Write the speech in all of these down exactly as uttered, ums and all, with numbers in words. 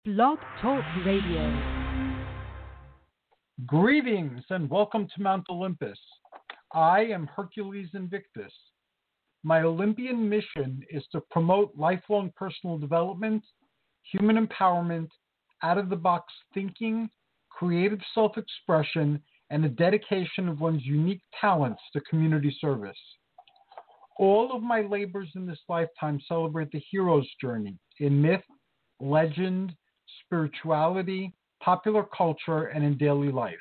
Blog Talk Radio. Greetings and welcome to Mount Olympus. I am Hercules Invictus. My Olympian mission is to promote lifelong personal development, human empowerment, out-of-the-box thinking, creative self-expression, and the dedication of one's unique talents to community service. All of my labors in this lifetime celebrate the hero's journey in myth, legend, spirituality, popular culture, and in daily life.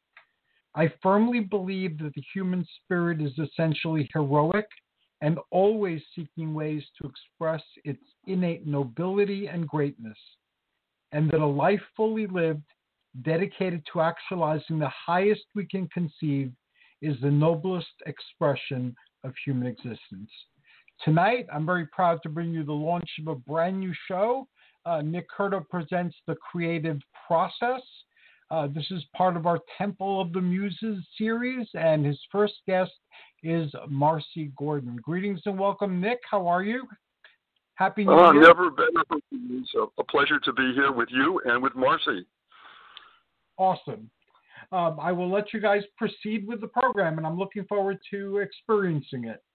I firmly believe that the human spirit is essentially heroic and always seeking ways to express its innate nobility and greatness, and that a life fully lived, dedicated to actualizing the highest we can conceive, is the noblest expression of human existence. Tonight, I'm very proud to bring you the launch of a brand new show. Uh, Nick Curto presents The Creative Process. Uh, this is part of our Temple of the Muses series, and his first guest is Marcy Gordon. Greetings and welcome, Nick. How are you? Happy New oh, Year. Never better. It's a pleasure to be here with you and with Marcy. Awesome. Um, I will let you guys proceed with the program, and I'm looking forward to experiencing it.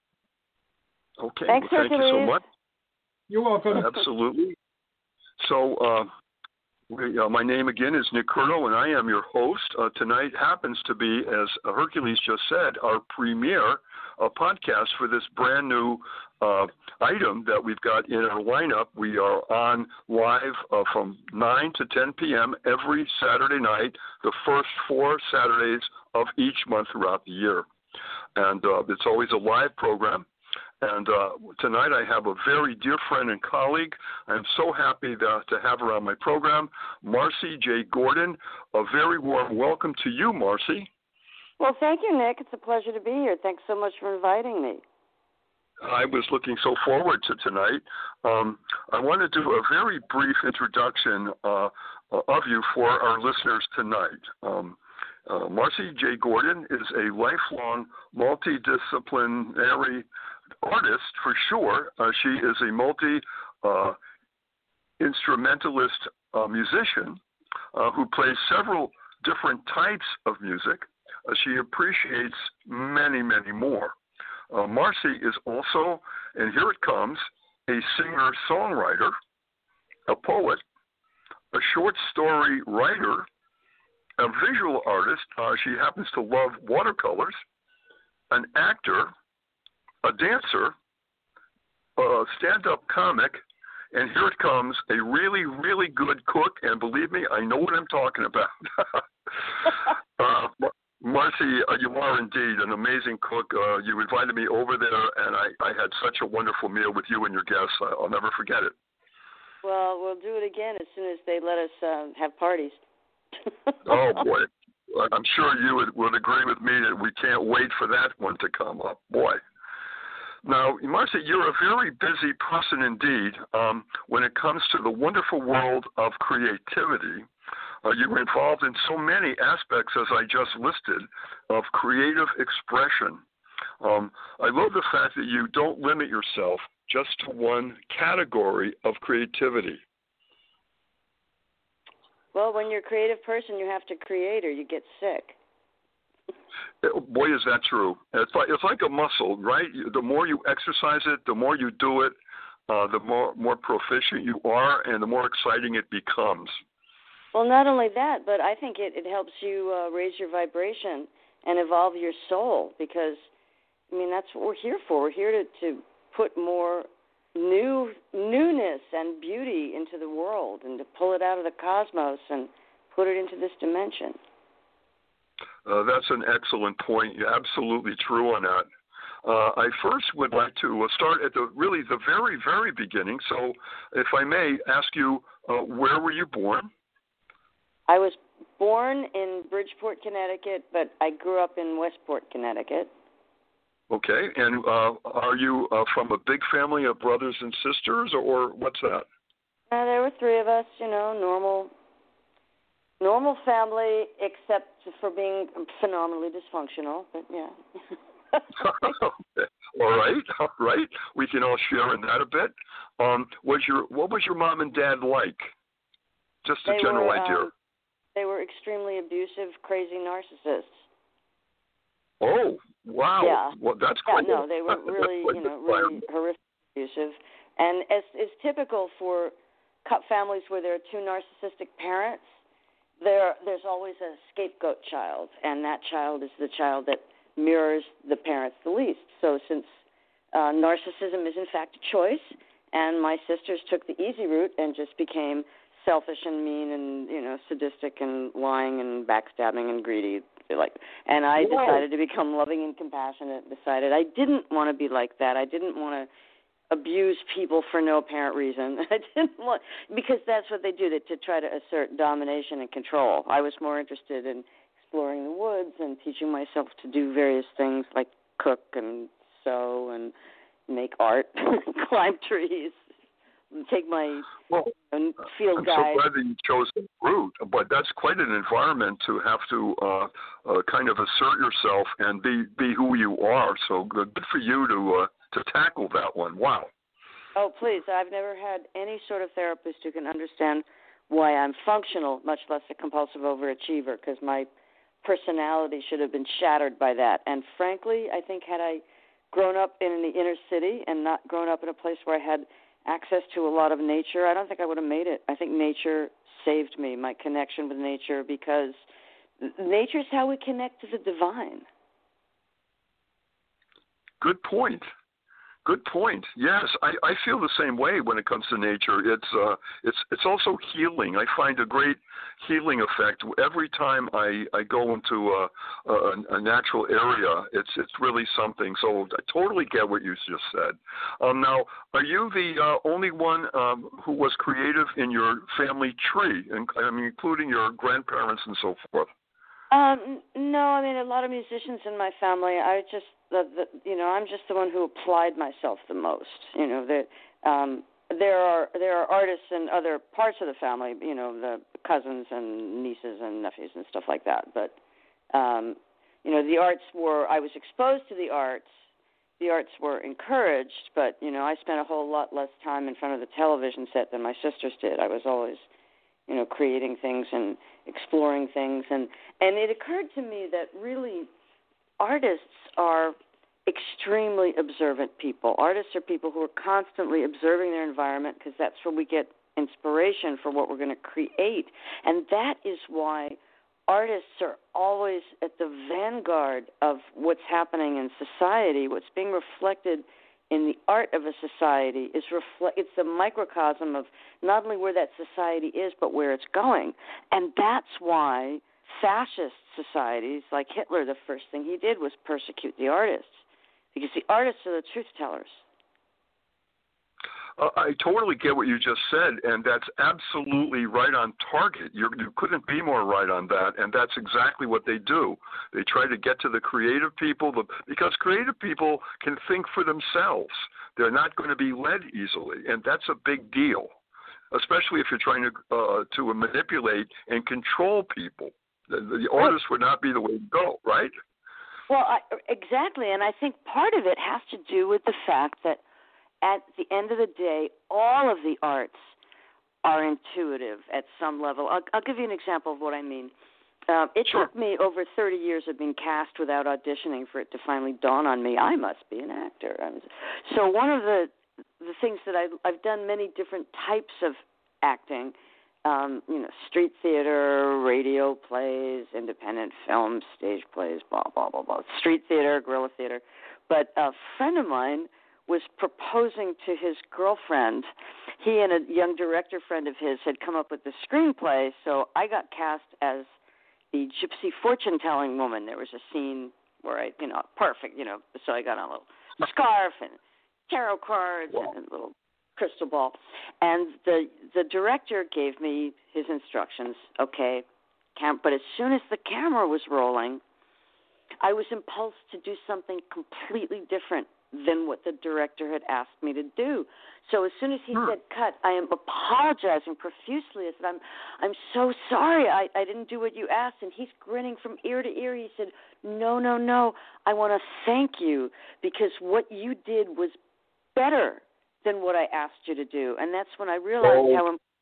Okay. Thanks, well, thank Hercules. you so much. You're welcome. Absolutely. So, uh, we, uh, my name again is Nick Curto, and I am your host. Uh, tonight happens to be, as Hercules just said, our premiere uh, podcast for this brand new uh, item that we've got in our lineup. We are on live uh, from nine to ten p.m. every Saturday night, the first four Saturdays of each month throughout the year. And uh, it's always a live program. And uh, tonight I have a very dear friend and colleague. I'm so happy to, to have her on my program, Marcy J. Gordon. A very warm welcome to you, Marcy. Well, thank you, Nick. It's a pleasure to be here. Thanks so much for inviting me. I was looking so forward to tonight. Um, I want to do a very brief introduction uh, of you for our listeners tonight. Um, uh, Marcy J. Gordon is a lifelong multidisciplinary artist for sure. Uh, she is a multi uh, instrumentalist uh, musician uh, who plays several different types of music. Uh, she appreciates many, many more. Uh, Marcy is also, and here it comes, a singer-songwriter, a poet, a short story writer, a visual artist. Uh, she happens to love watercolors, an actor, a dancer, a stand-up comic, and here it comes, a really, really good cook, and believe me, I know what I'm talking about. uh, Marcy, uh, you are indeed an amazing cook. Uh, you invited me over there, and I, I had such a wonderful meal with you and your guests. I'll never forget it. Well, we'll do it again as soon as they let us uh, have parties. Oh, boy. I'm sure you would, would agree with me that we can't wait for that one to come up. Boy. Now, Marcy, you're a very busy person indeed um, when it comes to the wonderful world of creativity. Uh, you're involved in so many aspects, as I just listed, of creative expression. Um, I love the fact that you don't limit yourself just to one category of creativity. Well, when you're a creative person, you have to create or you get sick. Boy, is that true. It's like, it's like a muscle, right? The more you exercise it, the more you do it, uh, the more, more proficient you are, and the more exciting it becomes. Well, not only that, but I think it, it helps you uh, raise your vibration and evolve your soul because, I mean, that's what we're here for. We're here to, to put more new newness and beauty into the world and to pull it out of the cosmos and put it into this dimension. Uh, that's an excellent point. You're absolutely true on that. Uh, I first would like to uh, start at the really the very, very beginning. So, if I may ask you, uh, where were you born? I was born in Bridgeport, Connecticut, but I grew up in Westport, Connecticut. Okay, and uh, are you uh, from a big family of brothers and sisters, or, or what's that? Uh, there were three of us, you know, normal normal family, except for being phenomenally dysfunctional, but yeah. Okay. All right, all right. We can all share in that a bit. Um, was your what was your mom and dad like? Just a they general were, idea. Um, they were extremely abusive, crazy narcissists. Oh, wow. Yeah. Well, that's Yeah, quite no, they were really, you know, really horrific, abusive. And as is typical for cut families where there are two narcissistic parents, there there's always a scapegoat child, and that child is the child that mirrors the parents the least. So since uh, narcissism is in fact a choice, and my sisters took the easy route and just became selfish and mean and, you know, sadistic and lying and backstabbing and greedy, like, and I Whoa. decided to become loving and compassionate. Decided I didn't want to be like that. I didn't want to abuse people for no apparent reason. I didn't want, because that's what they do, they, to try to assert domination and control. I was more interested in exploring the woods and teaching myself to do various things like cook and sew and make art, climb trees, take my well, field I'm guide. so glad that you chose the route, but that's quite an environment to have to uh, uh, kind of assert yourself and be, be who you are. So good for you to uh, to tackle that one. Wow. Oh, please. I've never had any sort of therapist who can understand why I'm functional, much less a compulsive overachiever, because my personality should have been shattered by that. And frankly, I think had I grown up in the inner city and not grown up in a place where I had access to a lot of nature, I don't think I would have made it. I think nature saved me, my connection with nature, because nature is how we connect to the divine. Good point. Good point. Yes, I, I feel the same way when it comes to nature. It's uh, it's it's also healing. I find a great healing effect every time I, I go into a, a, a natural area. It's it's really something. So I totally get what you just said. Um, now, are you the uh, only one um, who was creative in your family tree, and I mean, including your grandparents and so forth? Um, no, I mean, a lot of musicians in my family, I just, the, the, you know, I'm just the one who applied myself the most. You know, that um, there are there are artists in other parts of the family, you know, the cousins and nieces and nephews and stuff like that. But, um, you know, the arts were, I was exposed to the arts. The arts were encouraged, but, you know, I spent a whole lot less time in front of the television set than my sisters did. I was always, you know, creating things and exploring things. And, and it occurred to me that really artists are extremely observant people. Artists are people who are constantly observing their environment because that's where we get inspiration for what we're going to create. And that is why artists are always at the vanguard of what's happening in society. What's being reflected in the art of a society is reflect. It's the microcosm of not only where that society is, but where it's going. And that's why fascist societies like Hitler, the first thing he did was persecute the artists, because the artists are the truth tellers. Uh, I totally get what you just said, and that's absolutely right on target. You're, you couldn't be more right on that, and that's exactly what they do. They try to get to the creative people, the, because creative people can think for themselves. They're not going to be led easily, and that's a big deal, especially if you're trying to uh, to manipulate and control people. The, the artist would not be the way to go, right? Well, I, exactly, and I think part of it has to do with the fact that at the end of the day, all of the arts are intuitive at some level. I'll, I'll give you an example of what I mean. Um, it Sure. took me over thirty years of being cast without auditioning for it to finally dawn on me, I must be an actor. I was, so one of the the things that I've, I've done many different types of acting, um, you know, street theater, radio plays, independent films, stage plays, blah, blah, blah, blah, street theater, guerrilla theater. But a friend of mine was proposing to his girlfriend. He and a young director friend of his had come up with the screenplay, so I got cast as the gypsy fortune-telling woman. There was a scene where I, you know, perfect, you know, so I got on a little scarf and tarot cards Wow. and a little crystal ball. And the the director gave me his instructions, okay, cam- but as soon as the camera was rolling, I was impulsed to do something completely different than what the director had asked me to do. So as soon as he Hmm. said cut, I am apologizing profusely. I said, I'm I'm so sorry. I, I didn't do what you asked. And he's grinning from ear to ear. He said, no, no, no. I want to thank you because what you did was better than what I asked you to do. And that's when I realized Oh. how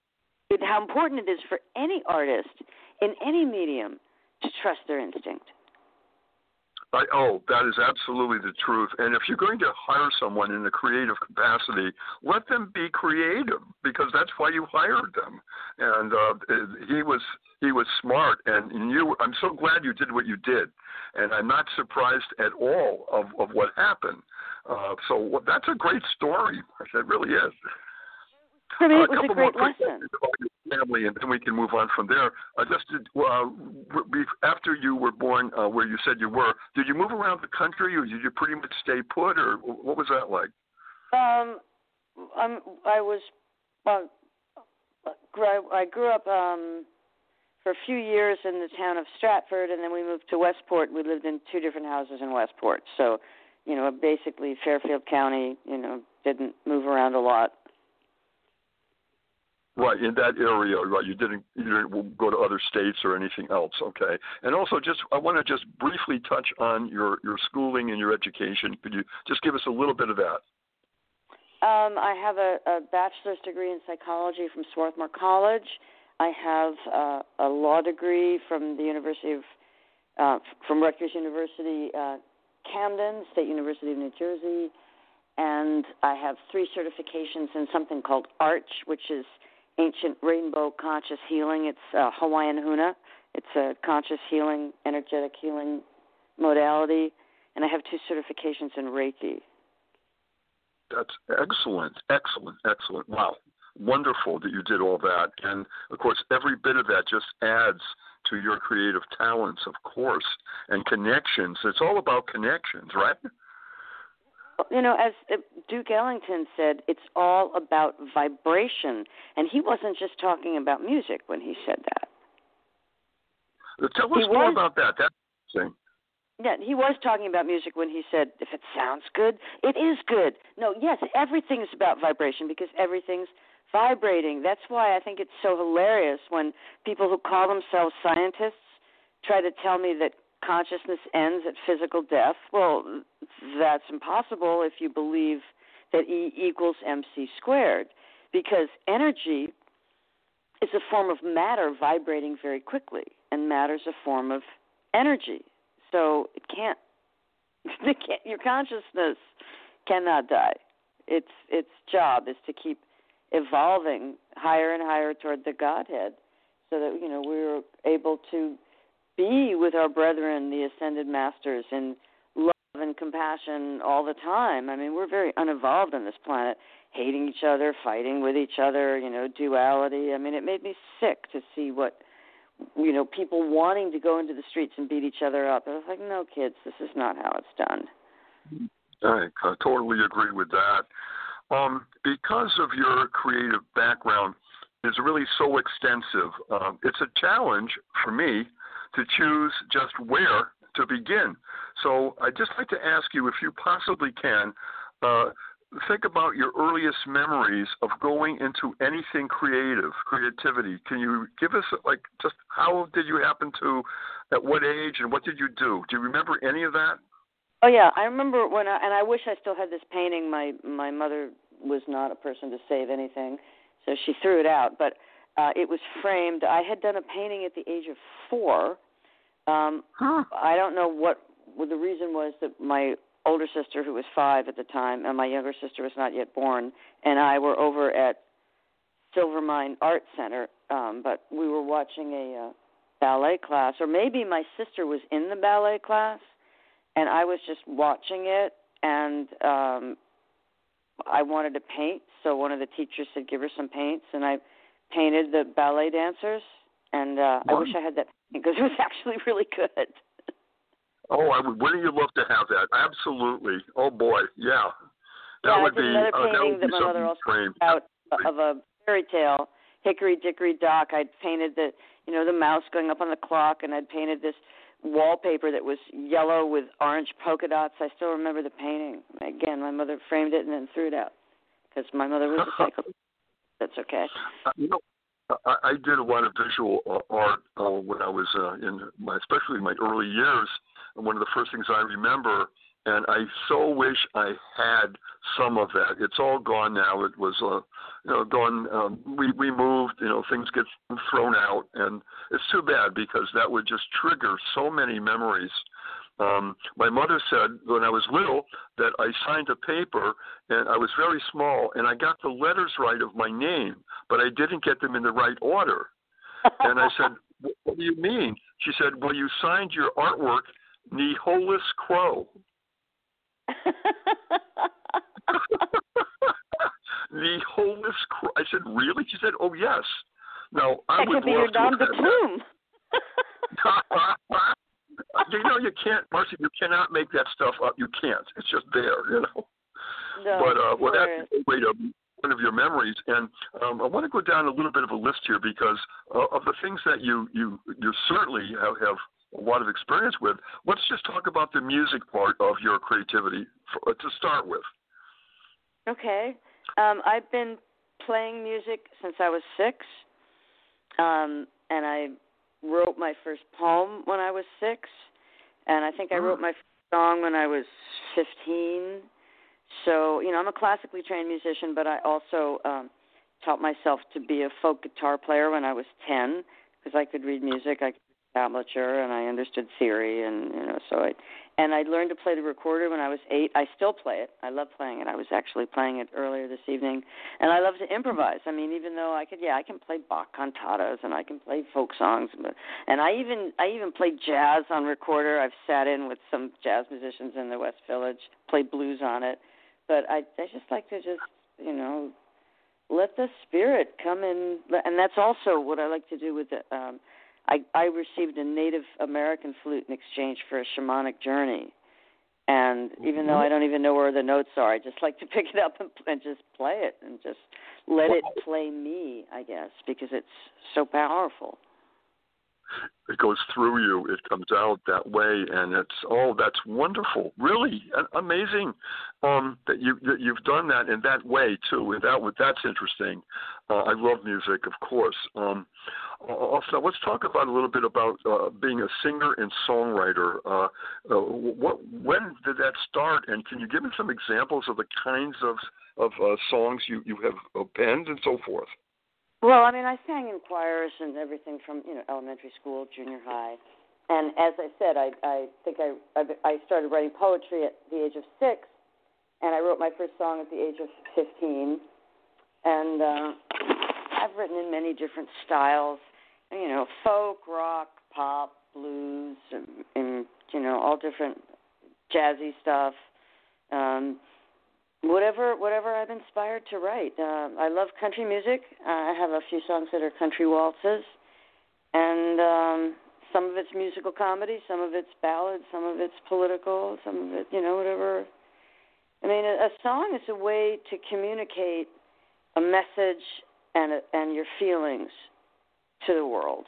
it, how important it is for any artist in any medium to trust their instinct. I, oh, that is absolutely the truth. And if you're going to hire someone in a creative capacity, let them be creative, because that's why you hired them. And uh, he was he was smart, and you. I'm so glad you did what you did, and I'm not surprised at all of, of what happened. Uh, so that's a great story. It really is. For me, Uh, it was a great lesson. About your family, and then we can move on from there. Uh, just to, uh, after you were born, uh, where you said you were, did you move around the country, or did you pretty much stay put, or what was that like? Um, I'm, I was, uh, I grew up um, for a few years in the town of Stratford, and then we moved to Westport. We lived in two different houses in Westport, so you know, basically Fairfield County. You know, didn't move around a lot. Right, in that area, right? You didn't, you didn't go to other states or anything else, okay? And also, just I want to just briefly touch on your, your schooling and your education. Could you just give us a little bit of that? Um, I have a, a bachelor's degree in psychology from Swarthmore College. I have uh, a law degree from the University of, uh, from Rutgers University, uh, Camden, State University of New Jersey, and I have three certifications in something called ARCH, which is Ancient Rainbow Conscious Healing. It's uh, Hawaiian Huna. It's a conscious healing, energetic healing modality. And I have two certifications in Reiki. That's excellent, excellent, excellent. Wow, wonderful that you did all that. And, of course, every bit of that just adds to your creative talents, of course, and connections. It's all about connections, right? You know, as Duke Ellington said, it's all about vibration. And he wasn't just talking about music when he said that. Tell us he more was, about that. That's interesting. Yeah, he was talking about music when he said, if it sounds good, it is good. No, yes, everything's about vibration because everything's vibrating. That's why I think it's so hilarious when people who call themselves scientists try to tell me that consciousness ends at physical death. Well, that's impossible if you believe that E equals mc squared, because energy is a form of matter vibrating very quickly, and matter's a form of energy. So it can't, it can't your consciousness cannot die. Its its job is to keep evolving higher and higher toward the Godhead, so that you know we're able to be with our brethren, the ascended masters, in love and compassion all the time. I mean, we're very unevolved on this planet, hating each other, fighting with each other, you know, duality. I mean, it made me sick to see what, you know, people wanting to go into the streets and beat each other up. I was like, no, kids, this is not how it's done. I uh, totally agree with that. Um, because of your creative background is really so extensive, uh, it's a challenge for me to choose just where to begin. So I'd just like to ask you, if you possibly can, uh, think about your earliest memories of going into anything creative, creativity. Can you give us, like, just how did you happen to, at what age, and what did you do? Do you remember any of that? Oh, yeah. I remember when I, and I wish I still had this painting. My, my mother was not a person to save anything, so she threw it out. But Uh, it was framed. I had done a painting at the age of four. Um, huh. I don't know what well, the reason was that my older sister, who was five at the time, and my younger sister was not yet born, and I were over at Silvermine Art Center, um, but we were watching a uh, ballet class, or maybe my sister was in the ballet class, and I was just watching it, and um, I wanted to paint, so one of the teachers said, give her some paints, and I painted the ballet dancers, and uh, I wish I had that because it was actually really good. Oh, I would. Wouldn't you love to have that? Absolutely. Oh boy, yeah. That yeah, would I did be another uh, painting that, that my mother also framed out of a fairy tale, Hickory Dickory Dock. I'd painted the, you know, the mouse going up on the clock, and I'd painted this wallpaper that was yellow with orange polka dots. I still remember the painting. Again, my mother framed it and then threw it out because my mother was a psycho. That's okay. Uh, you know, I, I did a lot of visual uh, art uh, when I was uh, in my, especially in my early years. And one of the first things I remember and I so wish I had some of that. It's all gone now. It was, uh, you know, gone. Um, we we moved. You know, things get thrown out, and it's too bad because that would just trigger so many memories. Um, my mother said when I was little that I signed a paper, and I was very small, and I got the letters right of my name, but I didn't get them in the right order. And I said, "What do you mean?" She said, "Well, you signed your artwork Neholis Crow." Neholis Crow. I said, "Really?" She said, "Oh, yes." Now, I that would could be love your to nom have de had plume. that. You know, you can't, Marcy, you cannot make that stuff up. You can't. It's just there, you know. No, but, uh, well, sure. that's a way to one of your memories. And um, I want to go down a little bit of a list here because uh, of the things that you, you, you certainly have, have a lot of experience with. Let's just talk about the music part of your creativity for, to start with. Okay. Um, I've been playing music since I was six, um, and I wrote my first poem when I was six, and I think I wrote my first song when I was fifteen. So, you know, I'm a classically trained musician, but I also um, taught myself to be a folk guitar player when I was ten because I could read music, I could read tablature, and I understood theory, and you know, so I and I learned to play the recorder when I was eight. I still play it. I love playing it. I was actually playing it earlier this evening, and I love to improvise. I mean, even though I could, yeah, I can play Bach cantatas and I can play folk songs, but and I even I even play jazz on recorder. I've sat in with some jazz musicians in the West Village, played blues on it. But I, I just like to just, you know, let the spirit come in. And that's also what I like to do with the, um, I, I received a Native American flute in exchange for a shamanic journey. And even though I don't even know where the notes are, I just like to pick it up and, and just play it and just let it play me, I guess, because it's so powerful. It goes through you. It comes out that way, and it's oh, that's wonderful, really amazing um, that you that you've done that in that way too. And that that's interesting. Uh, I love music, of course. Um, also, let's talk about a little bit about uh, being a singer and songwriter. Uh, uh, what when did that start? And can you give me some examples of the kinds of of uh, songs you you have penned and so forth? Well, I mean, I sang in choirs and everything from, you know, elementary school, junior high. And as I said, I I think I I started writing poetry at the age of six, and I wrote my first song at the age of fifteen. And uh, I've written in many different styles, you know, folk, rock, pop, blues, and, and you know, all different jazzy stuff. Um Whatever, whatever I'm inspired to write. Uh, I love country music. Uh, I have a few songs that are country waltzes, and um, some of it's musical comedy, some of it's ballads, some of it's political, some of it, you know, whatever. I mean, a, a song is a way to communicate a message and a, and your feelings to the world.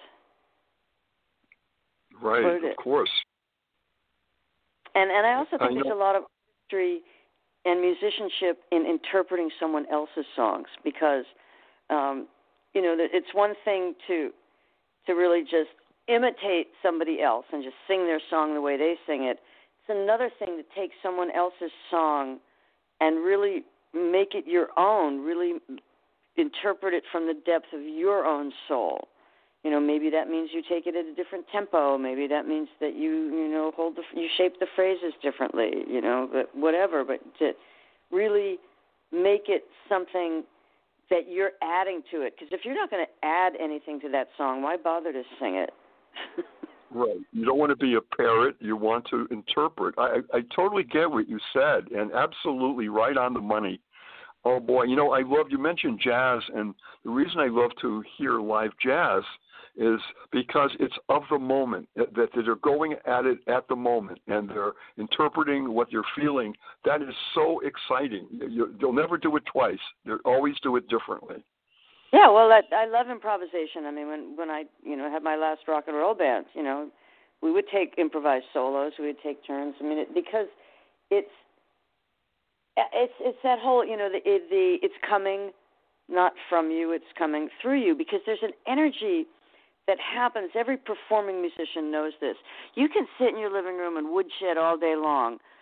Right, of course. And and I also think I there's a lot of history and musicianship in interpreting someone else's songs, because um, you know, it's one thing to to really just imitate somebody else and just sing their song the way they sing it. It's another thing to take someone else's song and really make it your own, really interpret it from the depth of your own soul. You know, maybe that means you take it at a different tempo. Maybe that means that you, you know, hold the, you shape the phrases differently. You know, but whatever. But to really make it something that you're adding to it. Because if you're not going to add anything to that song, why bother to sing it? Right. You don't want to be a parrot. You want to interpret. I, I totally get what you said, and absolutely right on the money. Oh boy, you know, I love. You mentioned jazz, and the reason I love to hear live jazz is because it's of the moment, that, that they're going at it at the moment, and they're interpreting what you're feeling. That is so exciting. You, you'll never do it twice. They'll always do it differently. Yeah, well, I, I love improvisation. I mean, when, when I, you know, had my last rock and roll band, you know, we would take improvised solos. We would take turns. I mean, it, because it's, it's it's that whole, you know, the, the it's coming not from you, it's coming through you, because there's an energy that happens. Every performing musician knows this. You can sit in your living room and woodshed all day long,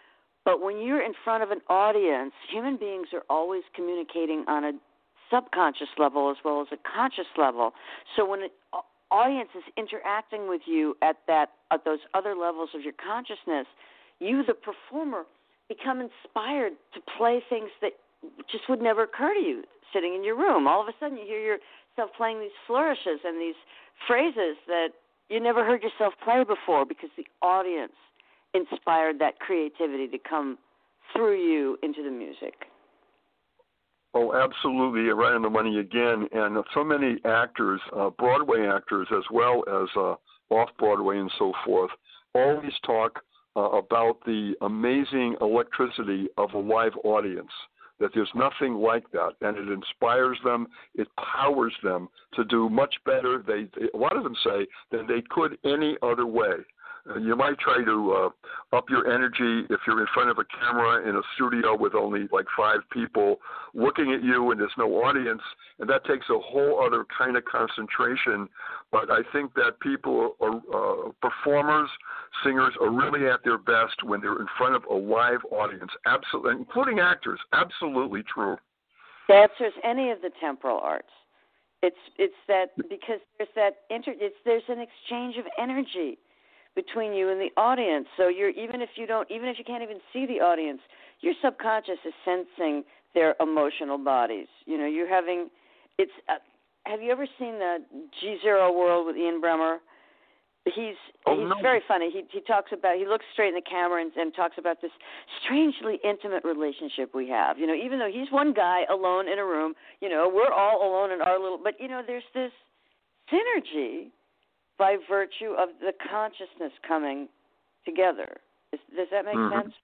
But when you're in front of an audience, human beings are always communicating on a subconscious level as well as a conscious level. So when an audience is interacting with you at that at those other levels of your consciousness, you, the performer, become inspired to play things that just would never occur to you sitting in your room. All of a sudden you hear yourself playing these flourishes and these phrases that you never heard yourself play before because the audience inspired that creativity to come through you into the music. Oh, absolutely. You're right on the money again. And so many actors, uh, Broadway actors as well as uh, off-Broadway and so forth, always talk uh, about the amazing electricity of a live audience, that there's nothing like that. And it inspires them. It powers them to do much better, they, they, a lot of them say, than they could any other way. You might try to uh, up your energy if you're in front of a camera in a studio with only like five people looking at you and there's no audience, and that takes a whole other kind of concentration. But I think that people, are, uh, performers, singers, are really at their best when they're in front of a live audience, absolutely, including actors. Absolutely true. Dancers, any of the temporal arts. It's it's that because there's that inter, it's there's an exchange of energy between you and the audience. So you're even if you don't, even if you can't even see the audience, your subconscious is sensing their emotional bodies. You know, you're having. It's. Uh, have you ever seen the G Zero World with Ian Bremmer? He's oh, he's no. very funny. He he talks about he looks straight in the camera and, and talks about this strangely intimate relationship we have. You know, even though he's one guy alone in a room, you know, we're all alone in our little. But you know, there's this synergy by virtue of the consciousness coming together. Does, does that make mm-hmm. sense?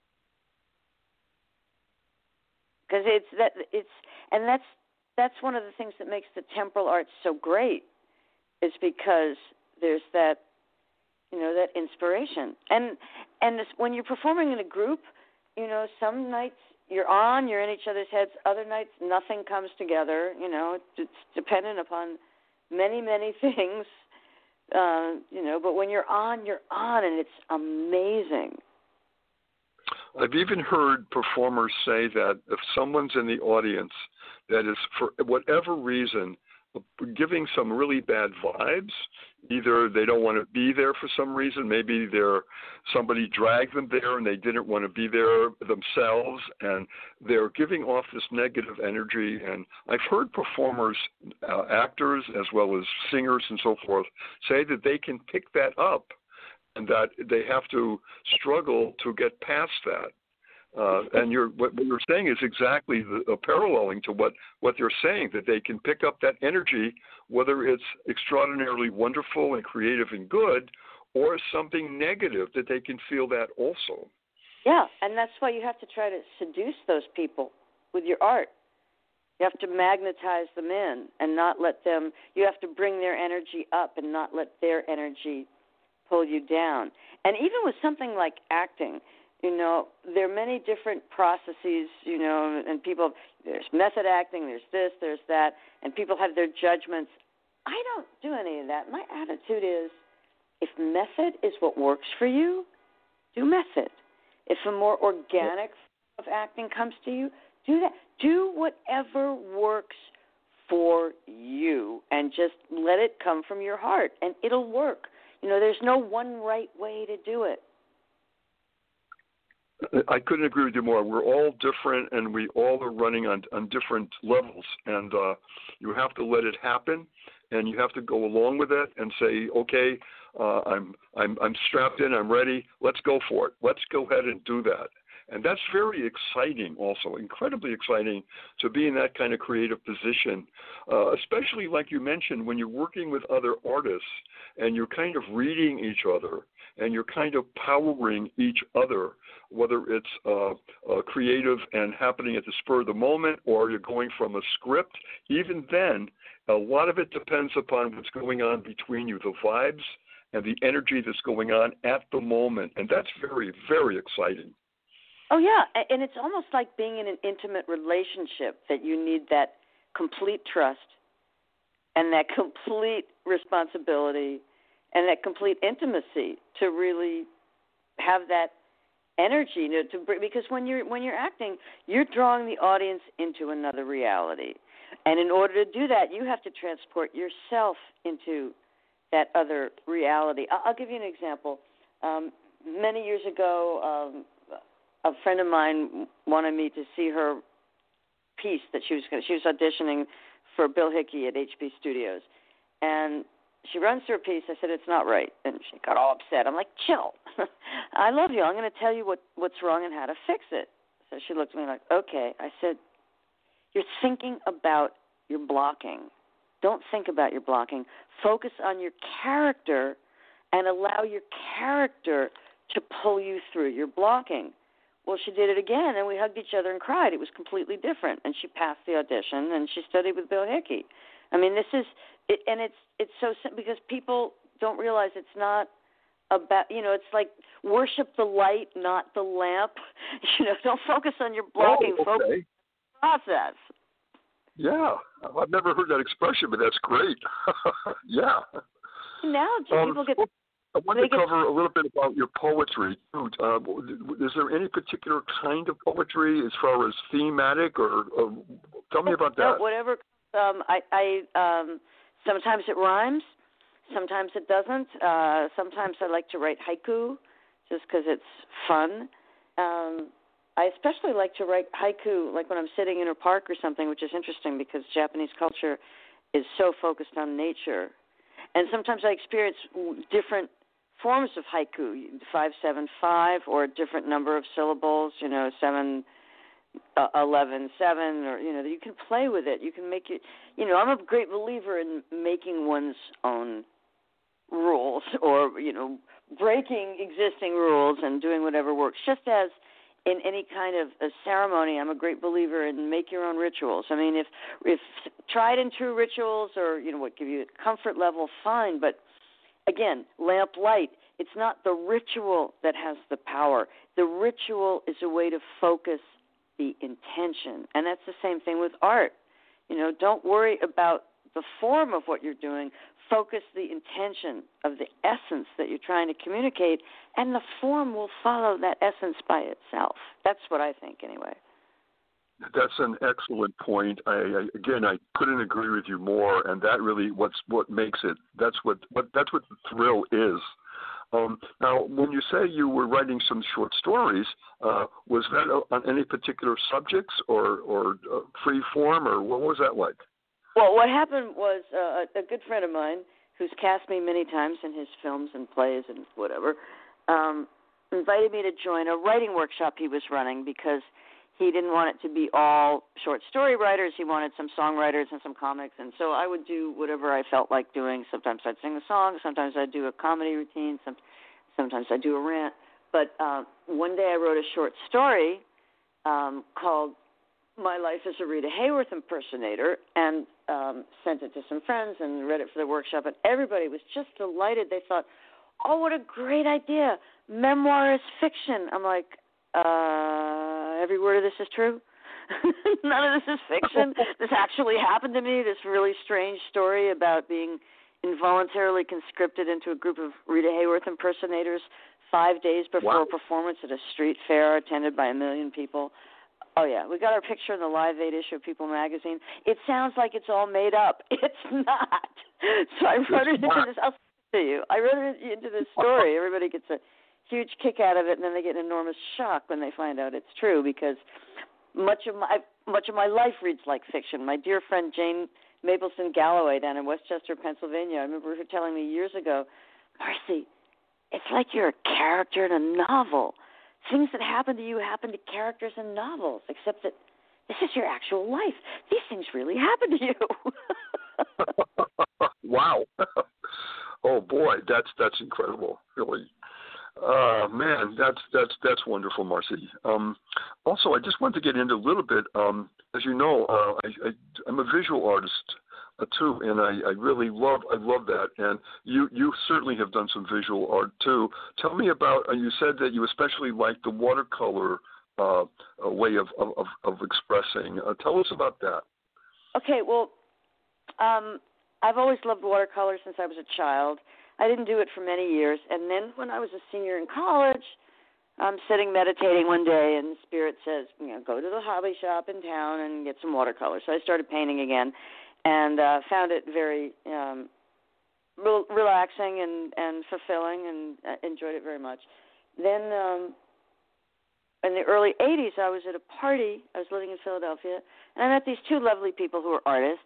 Because it's that it's and that's that's one of the things that makes the temporal arts so great, is because there's that, you know, that inspiration. And and this, when you're performing in a group, you know, some nights you're on, you're in each other's heads. Other nights nothing comes together. You know, it's dependent upon many many things. Uh, you know, but when you're on, you're on, and it's amazing. I've even heard performers say that if someone's in the audience that is, for whatever reason, giving some really bad vibes, either they don't want to be there for some reason, maybe they're somebody dragged them there and they didn't want to be there themselves, and they're giving off this negative energy. And I've heard performers, uh, actors as well as singers and so forth, say that they can pick that up and that they have to struggle to get past that. Uh, and you're, what you're saying is exactly the, uh, paralleling to what, what they're saying, that they can pick up that energy, whether it's extraordinarily wonderful and creative and good, or something negative, that they can feel that also. Yeah, and that's why you have to try to seduce those people with your art. You have to magnetize them in and not let them, you have to bring their energy up and not let their energy pull you down. And even with something like acting, you know, there are many different processes, you know, and people, there's method acting, there's this, there's that, and people have their judgments. I don't do any of that. My attitude is, if method is what works for you, do method. If a more organic form of acting comes to you, do that. Do whatever works for you and just let it come from your heart, and it'll work. You know, there's no one right way to do it. I couldn't agree with you more. We're all different, and we all are running on, on different levels, and uh, you have to let it happen, and you have to go along with it and say, okay, uh, I'm I'm I'm strapped in, I'm ready. Let's go for it. Let's go ahead and do that. And that's very exciting also, incredibly exciting to be in that kind of creative position, uh, especially like you mentioned, when you're working with other artists and you're kind of reading each other and you're kind of powering each other, whether it's uh, uh, creative and happening at the spur of the moment or you're going from a script. Even then, a lot of it depends upon what's going on between you, the vibes and the energy that's going on at the moment. And that's very, very exciting. Oh, yeah, and it's almost like being in an intimate relationship, that you need that complete trust and that complete responsibility and that complete intimacy to really have that energy, you know, to bring, because when you're when you're acting, you're drawing the audience into another reality, and in order to do that, you have to transport yourself into that other reality. I'll, I'll give you an example. Um, many years ago, um, a friend of mine wanted me to see her piece that she was gonna, she was auditioning for Bill Hickey at H B Studios, and she runs through a piece. I said, it's not right. And she got all upset. I'm like, chill. I love you. I'm going to tell you what, what's wrong and how to fix it. So she looked at me like, okay. I said, you're thinking about your blocking. Don't think about your blocking. Focus on your character and allow your character to pull you through your blocking. Well, she did it again, and we hugged each other and cried. It was completely different. And she passed the audition, and she studied with Bill Hickey. I mean, this is it, and it's it's so simple because people don't realize it's not about, you know, it's like worship the light, not the lamp. You know, don't focus on your blocking. Oh, okay. Focus on the process. Yeah, I've never heard that expression, but that's great. Yeah. Now Um, people get. well, I want they to get, cover a little bit about your poetry. too. Uh, is there any particular kind of poetry as far as thematic, or, or tell me about that? No, whatever. Um, I, I um, sometimes it rhymes, sometimes it doesn't. Uh, sometimes I like to write haiku, just because it's fun. Um, I especially like to write haiku, like when I'm sitting in a park or something, which is interesting because Japanese culture is so focused on nature. And sometimes I experience different forms of haiku, five, seven, five, or a different number of syllables, you know, seven, uh, eleven, seven, or, you know, you can play with it. You can make it, you know, I'm a great believer in making one's own rules or, you know, breaking existing rules and doing whatever works. Just as in any kind of a ceremony, I'm a great believer in make your own rituals. I mean, if if tried and true rituals or, you know, what give you a comfort level, fine, but again, lamp light, it's not the ritual that has the power. The ritual is a way to focus the intention. And that's the same thing with art. You know, don't worry about the form of what you're doing. Focus the intention of the essence that you're trying to communicate, and the form will follow that essence by itself. That's what I think, anyway. That's an excellent point. I, I again, I couldn't agree with you more, and that really what's what makes it. That's what, what that's what the thrill is. Um, now, when you say you were writing some short stories, uh, was that on any particular subjects or or uh, free form, or what was that like? Well, what happened was uh, a good friend of mine who's cast me many times in his films and plays and whatever um, invited me to join a writing workshop he was running because he didn't want it to be all short story writers. He wanted some songwriters and some comics. And so I would do whatever I felt like doing. Sometimes I'd sing a song. Sometimes I'd do a comedy routine. Some, sometimes I'd do a rant. But uh, one day I wrote a short story um, called My Life as a Rita Hayworth Impersonator and um, sent it to some friends and read it for the workshop. And everybody was just delighted. They thought, oh, what a great idea. Memoir is fiction. I'm like, uh, every word of this is true. None of this is fiction. This actually happened to me, this really strange story about being involuntarily conscripted into a group of Rita Hayworth impersonators five days before Wow. a performance at a street fair attended by a million people. Oh, yeah. We got our picture in the Live Aid issue of People magazine. It sounds like it's all made up. It's not. So I wrote It's it not. into this. I'll send it to you. I wrote it into this story. Everybody gets a huge kick out of it, and then they get an enormous shock when they find out it's true because much of my much of my life reads like fiction. My dear friend Jane Mapleson Galloway down in Westchester, Pennsylvania, I remember her telling me years ago, Marcy, it's like you're a character in a novel. Things that happen to you happen to characters in novels, except that this is your actual life. These things really happen to you. Wow. Oh boy, that's that's incredible. Really. Uh, man, that's that's that's wonderful, Marcy. Um, also, I just want to get into a little bit. Um, as you know, uh, I, I, I'm a visual artist uh, too, and I, I really love I love that. And you you certainly have done some visual art too. Tell me about. Uh, you said that you especially like the watercolor uh, uh, way of of, of expressing. Uh, tell us about that. Okay, well, um, I've always loved watercolor since I was a child. I didn't do it for many years, and then when I was a senior in college, I'm sitting meditating one day, and Spirit says, you know, go to the hobby shop in town and get some watercolor. So I started painting again, and uh, found it very um, re- relaxing and, and fulfilling, and uh, enjoyed it very much. Then um, in the early eighties, I was at a party. I was living in Philadelphia, and I met these two lovely people who were artists,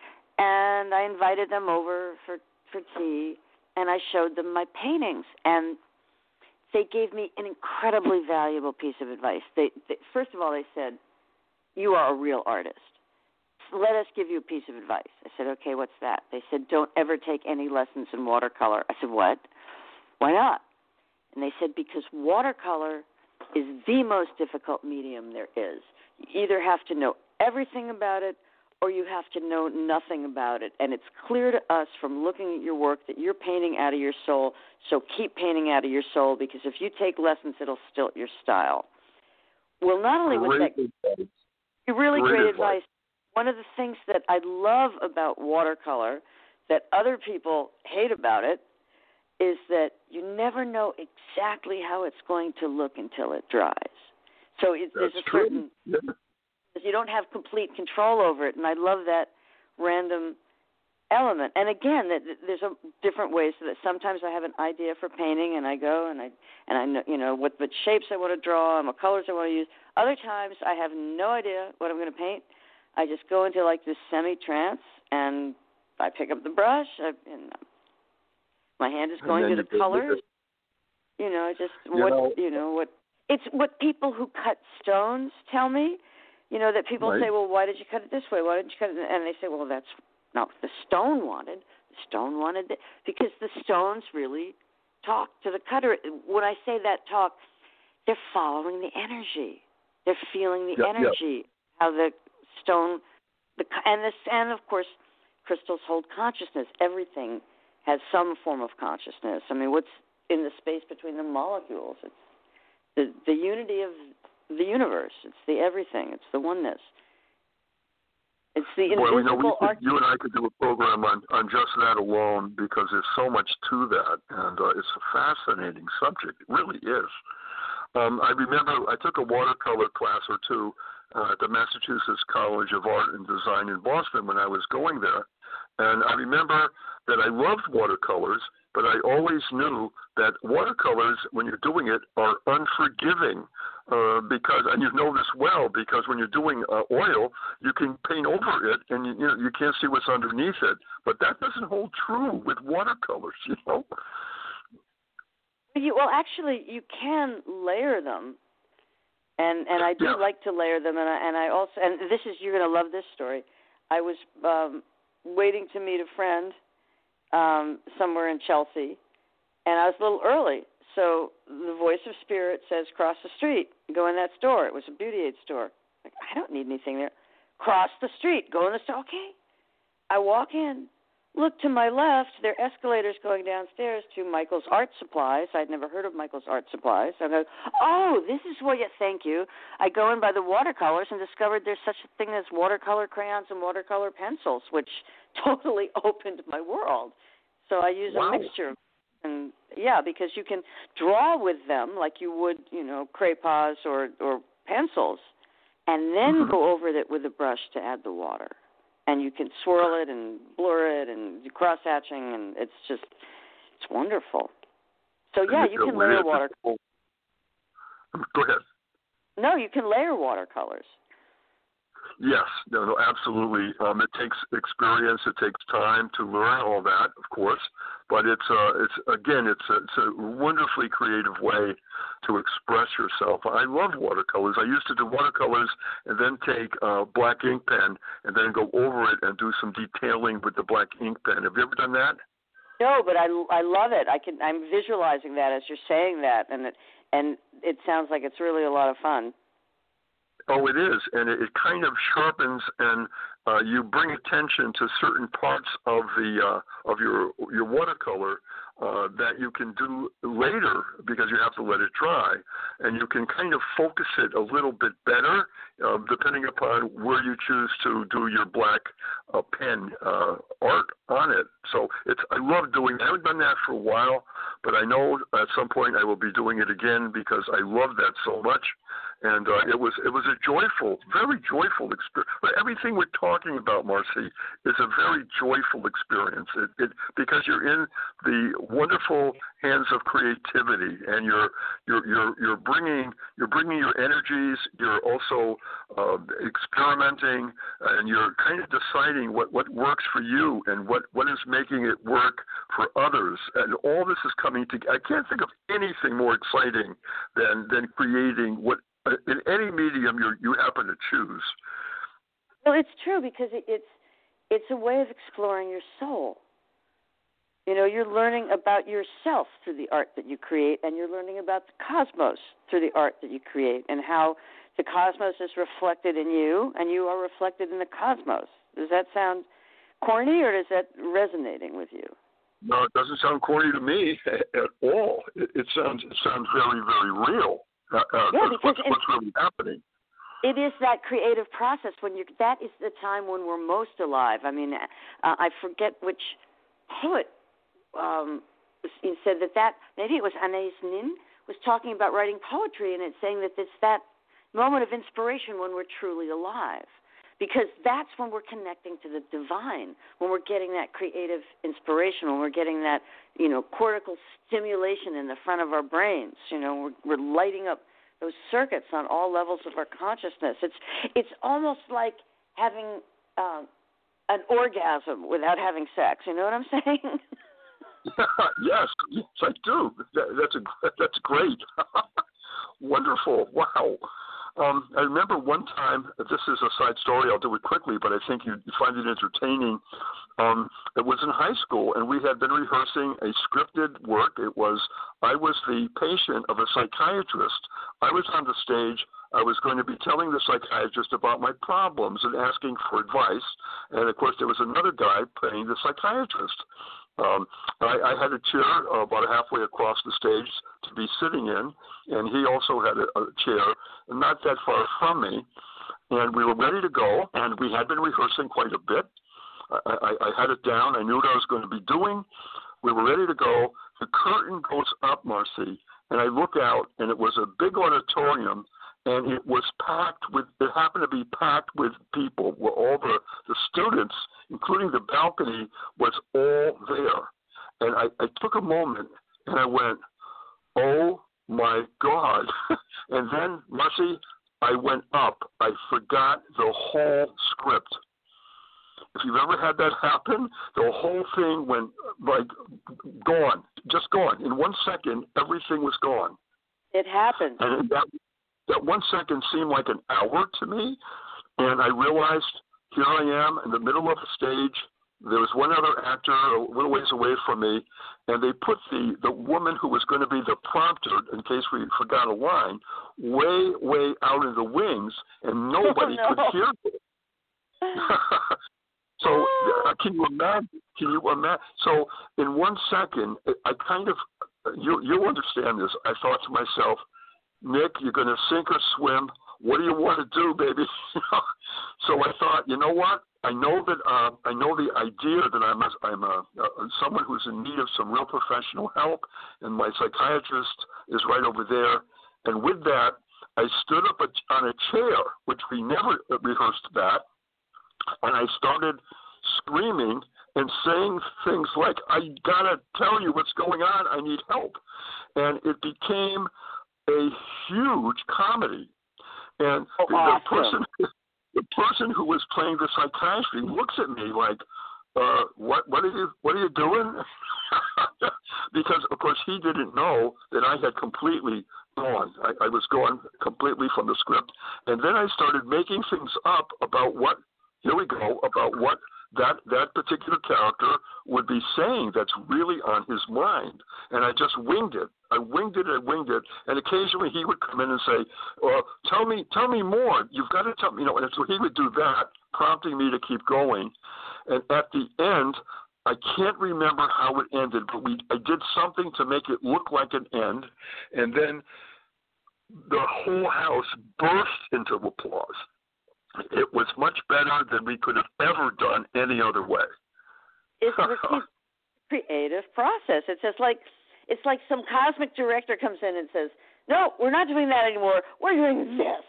and I invited them over for, for tea, and I showed them my paintings, and they gave me an incredibly valuable piece of advice. They, they, first of all, they said, you are a real artist. Let us give you a piece of advice. I said, okay, what's that? They said, don't ever take any lessons in watercolor. I said, what? Why not? And they said, because watercolor is the most difficult medium there is. You either have to know everything about it or you have to know nothing about it. And it's clear to us from looking at your work that you're painting out of your soul, so keep painting out of your soul, because if you take lessons, it'll stilt your style. Well, not only was that advice. really great, great advice. advice, one of the things that I love about watercolor that other people hate about it is that you never know exactly how it's going to look until it dries. So it, there's a true. certain... Yeah. You don't have complete control over it, and I love that random element. And again, that there's a different ways that sometimes I have an idea for painting, and I go and I and I know you know what what shapes I want to draw and what colors I want to use. Other times I have no idea what I'm going to paint. I just go into like this semi-trance, and I pick up the brush, I, and my hand is going to the colors. You know, just you what know, you know what it's what people who cut stones tell me. You know, that people right. say, well, why did you cut it this way? Why didn't you cut it? And they say, well, that's not what the stone wanted. The stone wanted it because the stones really talk to the cutter. When I say that talk, they're following the energy. They're feeling the yep, energy, yep. how the stone, the and this, and of course, crystals hold consciousness. Everything has some form of consciousness. I mean, what's in the space between the molecules? It's the the unity of the universe. It's the everything. It's the oneness. It's the invisible. Well, you, know, we could, arch- you and I could do a program on, on just that alone because there's so much to that, and uh, it's a fascinating subject. It really is. Um, I remember I took a watercolor class or two uh, at the Massachusetts College of Art and Design in Boston when I was going there, and I remember that I loved watercolors, but I always knew that watercolors, when you're doing it, are unforgiving uh, because, and you know this well, because when you're doing uh, oil, you can paint over it and you, you know you can't see what's underneath it. But that doesn't hold true with watercolors, you know. You, well, actually, you can layer them, and and I do yeah. like to layer them, and I and I also and this is you're going to love this story. I was um, waiting to meet a friend um, somewhere in Chelsea, and I was a little early. So the voice of spirit says, cross the street, go in that store. It was a beauty aid store. Like, I don't need anything there. Cross the street, go in the store. Okay. I walk in, look to my left, there are escalators going downstairs to Michael's Art Supplies. I'd never heard of Michael's Art Supplies. I go, oh, this is where you, thank you. I go in by the watercolors and discovered there's such a thing as watercolor crayons and watercolor pencils, which totally opened my world. So I use wow. a mixture of And yeah, because you can draw with them like you would, you know, crayons or, or pencils, and then mm-hmm. go over it with a brush to add the water. And you can swirl it and blur it and do cross-hatching, and it's just, it's wonderful. So yeah, you can layer watercolors. Go ahead. No, you can layer watercolors. Yes, no, no, absolutely. Um, it takes experience. It takes time to learn all that, of course. But it's, uh, it's again, it's a, it's a wonderfully creative way to express yourself. I love watercolors. I used to do watercolors and then take a black ink pen and then go over it and do some detailing with the black ink pen. Have you ever done that? No, but I, I love it. I can I'm visualizing that as you're saying that, and it and it sounds like it's really a lot of fun. Oh, it is, and it, it kind of sharpens, and uh, you bring attention to certain parts of the uh, of your your watercolor uh, that you can do later because you have to let it dry, and you can kind of focus it a little bit better uh, depending upon where you choose to do your black uh, pen uh, art on it. So it's I love doing that. I haven't done that for a while, but I know at some point I will be doing it again because I love that so much. And uh, it was it was a joyful, very joyful experience. Everything we're talking about, Marcy, is a very joyful experience. It, it because you're in the wonderful hands of creativity, and you're you're you're you're bringing you're bringing your energies. You're also uh, experimenting, and you're kind of deciding what, what works for you and what, what is making it work for others. And all this is coming together. I can't think of anything more exciting than than creating what. In any medium you you happen to choose. Well, it's true because it, it's it's a way of exploring your soul. You know, you're learning about yourself through the art that you create, and you're learning about the cosmos through the art that you create, and how the cosmos is reflected in you, and you are reflected in the cosmos. Does that sound corny, or is that resonating with you? No, it doesn't sound corny to me at all. It, it sounds it sounds very, very real. Uh, uh, yeah, because what's, what's really happening. It is that creative process when you. That is the time when we're most alive. I mean, uh, I forget which poet um, said that. That maybe it was Anais Nin was talking about writing poetry, and it's saying that it's that moment of inspiration when we're truly alive, because that's when we're connecting to the divine, when we're getting that creative inspiration, when we're getting that, you know, cortical stimulation in the front of our brains. You know, we're, we're lighting up those circuits on all levels of our consciousness. It's it's almost like having um, an orgasm without having sex. You know what I'm saying? yes, yes, I do. That, that's a that's great. Wonderful. Wow. Um, I remember one time, this is a side story, I'll do it quickly, but I think you'd find it entertaining. Um, it was in high school, and we had been rehearsing a scripted work. It was, I was the patient of a psychiatrist. I was on the stage. I was going to be telling the psychiatrist about my problems and asking for advice. And, of course, there was another guy playing the psychiatrist. Um, I, I had a chair uh, about halfway across the stage to be sitting in, and he also had a, a chair not that far from me. And we were ready to go, and we had been rehearsing quite a bit. I, I, I had it down. I knew what I was going to be doing. We were ready to go. The curtain goes up, Marcy, and I look out, and it was a big auditorium, and it was packed with, it happened to be packed with people, where all the, the students, including the balcony, was all there. And I, I took a moment, and I went, oh, my God. And then, Marcy, I went up. I forgot the whole script. If you've ever had that happen, the whole thing went, like, gone, just gone. In one second, everything was gone. It happened. And that That one second seemed like an hour to me, and I realized here I am in the middle of a stage. There was one other actor a little ways away from me, and they put the, the woman who was going to be the prompter, in case we forgot a line, way, way out in the wings, and nobody oh, no. could hear it. So uh, can you imagine? Can you imagine? So in one second, I kind of, you, you'll understand this. I thought to myself, Nick, you're going to sink or swim. What do you want to do, baby? So I thought, you know what? I know that uh, I know the idea that I'm a, I'm a, uh, someone who's in need of some real professional help, and my psychiatrist is right over there. And with that, I stood up a, on a chair, which we never rehearsed that, and I started screaming and saying things like, I gotta tell you what's going on. I need help. And it became a huge comedy. And oh, the, awesome. the person the person who was playing the psychiatry looks at me like, uh, what what are you what are you doing? Because of course he didn't know that I had completely gone. I, I was gone completely from the script. And then I started making things up about what here we go, about what that that particular character would be saying that's really on his mind. And I just winged it. I winged it and winged it. And occasionally he would come in and say, well, tell me tell me more. You've got to tell me. You know, and so he would do that, prompting me to keep going. And at the end, I can't remember how it ended, but we I did something to make it look like an end. And then the whole house burst into applause. It was much better than we could have ever done any other way. It's a creative process. It's just like it's like some cosmic director comes in and says, no, we're not doing that anymore. We're doing this.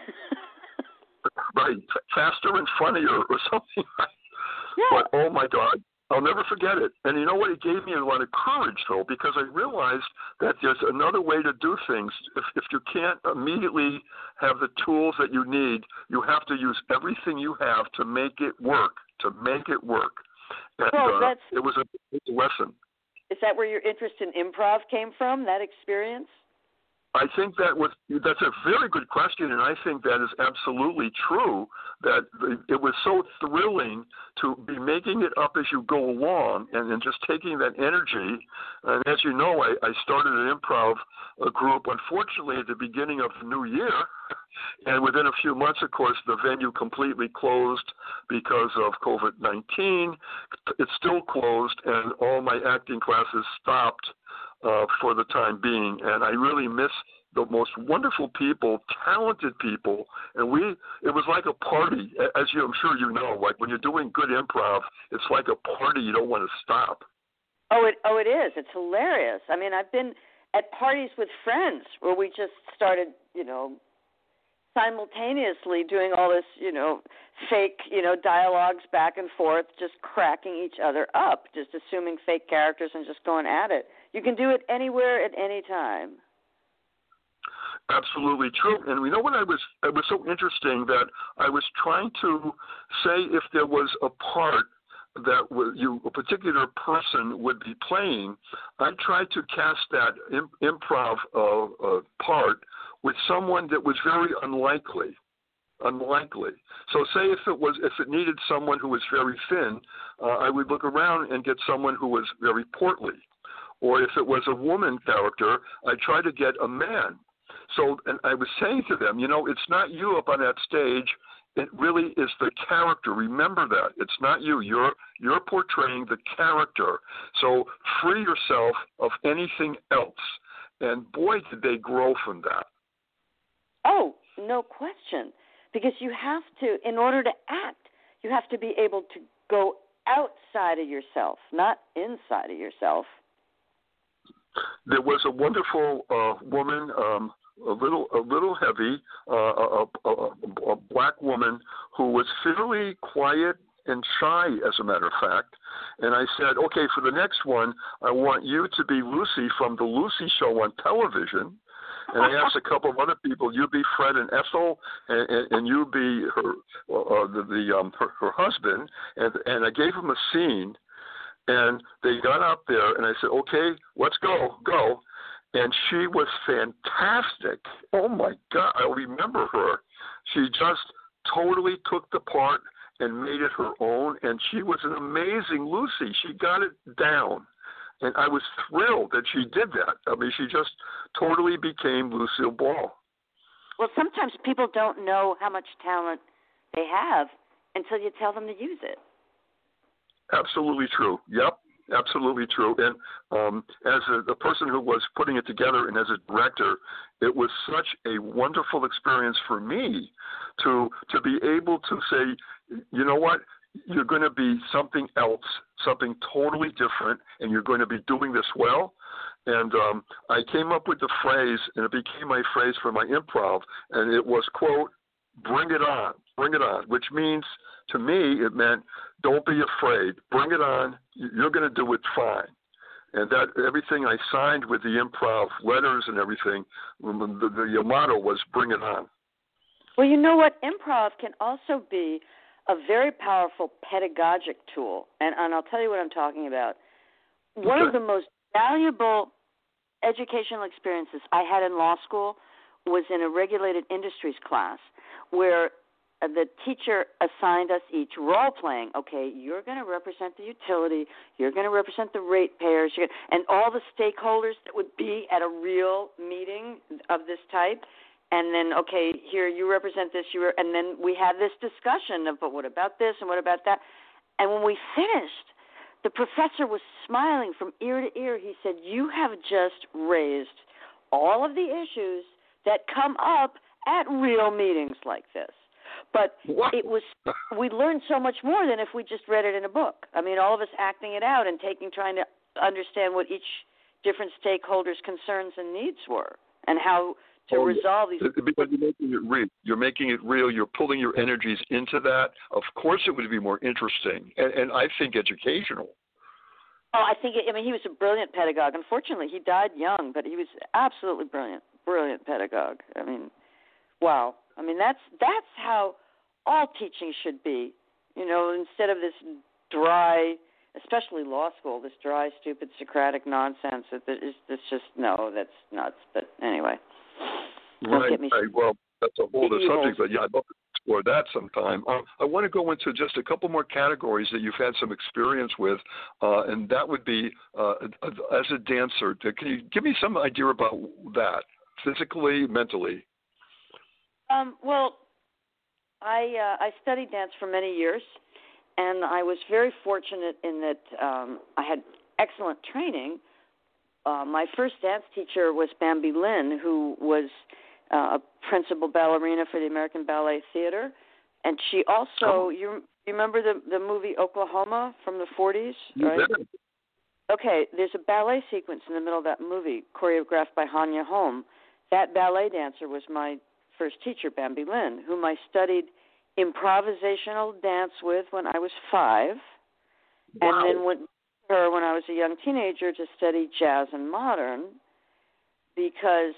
Right, faster and funnier or something. Yeah. But, oh, my God, I'll never forget it. And you know what? It gave me a lot of courage, though, because I realized that there's another way to do things. If, if you can't immediately have the tools that you need, you have to use everything you have to make it work, to make it work. And well, that's, uh, it was a big lesson. Is that where your interest in improv came from, that experience? I think that was that's a very good question, and I think that is absolutely true. That it was so thrilling to be making it up as you go along, and then just taking that energy. And as you know, I, I started an improv uh, group, unfortunately, at the beginning of the new year, and within a few months, of course, the venue completely closed because of COVID nineteen. It's still closed, and all my acting classes stopped Uh, for the time being, and I really miss the most wonderful people, talented people, and we, it was like a party, as you, I'm sure you know, like when you're doing good improv, it's like a party, you don't want to stop. Oh, it, oh, it is. It's hilarious. I mean, I've been at parties with friends where we just started, you know, simultaneously doing all this, you know, fake, you know, dialogues back and forth, just cracking each other up, just assuming fake characters and just going at it. You can do it anywhere at any time. Absolutely true. And we know what I was, it was so interesting that I was trying to say if there was a part that you, a particular person would be playing, I tried to cast that im- improv uh, uh, part with someone that was very unlikely. Unlikely. So say if it was, if it needed someone who was very thin, uh, I would look around and get someone who was very portly. Or if it was a woman character, I try to get a man. So, and I was saying to them, you know, it's not you up on that stage. It really is the character. Remember that. It's not you. You're you're portraying the character. So free yourself of anything else. And boy, did they grow from that. Oh, no question. Because you have to, in order to act, you have to be able to go outside of yourself, not inside of yourself. There was a wonderful uh, woman, um, a little, a little heavy, uh, a, a, a black woman who was fairly quiet and shy, as a matter of fact. And I said, okay, for the next one, I want you to be Lucy from the Lucy Show on television. And I asked a couple of other people, you be Fred and Ethel, and, and, and you be her, uh, the, the um, her, her husband. And, and I gave them a scene. And they got up there, and I said, okay, let's go, go. And she was fantastic. Oh, my God, I remember her. She just totally took the part and made it her own, and she was an amazing Lucy. She got it down, and I was thrilled that she did that. I mean, she just totally became Lucille Ball. Well, sometimes people don't know how much talent they have until you tell them to use it. Absolutely true. Yep, absolutely true. And um, as a, a person who was putting it together and as a director, it was such a wonderful experience for me to to be able to say, you know what, you're going to be something else, something totally different, and you're going to be doing this well. And um, I came up with the phrase, and it became my phrase for my improv, and it was, quote, bring it on, bring it on, which means, to me, it meant don't be afraid. Bring it on. You're going to do it fine. And that everything I signed with the improv letters and everything, the, the motto was bring it on. Well, you know what? Improv can also be a very powerful pedagogic tool. And, and I'll tell you what I'm talking about. One Okay. of the most valuable educational experiences I had in law school was in a regulated industries class where the teacher assigned us each role-playing. Okay, you're going to represent the utility, you're going to represent the ratepayers, you're gonna, and all the stakeholders that would be at a real meeting of this type. And then, okay, here, you represent this, you re- and then we had this discussion of, but what about this and what about that? And when we finished, the professor was smiling from ear to ear. He said, you have just raised all of the issues that come up at real meetings like this. But What? it was, we learned so much more than if we just read it in a book. I mean, all of us acting it out and taking, trying to understand what each different stakeholders' concerns and needs were, and how to oh, resolve these. Because you're making it real. You're making it real. You're pulling your energies into that. Of course, it would be more interesting, and, and I think educational. Oh, I think, I mean, he was a brilliant pedagogue. Unfortunately, he died young, but he was absolutely brilliant, brilliant pedagogue. I mean, wow. I mean, that's that's how all teaching should be. You know, instead of this dry, especially law school, this dry, stupid, Socratic nonsense. That is, that's just, no, that's nuts. But anyway, don't Right, get me right. Well, that's a whole other evil. subject, but yeah, I'd love to explore that sometime. Um, I want to go into just a couple more categories that you've had some experience with, uh, and that would be uh, as a dancer. Can you give me some idea about that, physically, mentally? Um, well, I uh, I studied dance for many years, and I was very fortunate in that um, I had excellent training. Uh, my first dance teacher was Bambi Lynn, who was uh, a principal ballerina for the American Ballet Theater, and she also Oh. you, you remember the the movie Oklahoma from the forties, right? You Okay, there's a ballet sequence in the middle of that movie, choreographed by Hanya Holm. That ballet dancer was my first teacher, Bambi Lynn, whom I studied improvisational dance with when I was five, Wow. and then went with her when I was a young teenager to study jazz and modern, because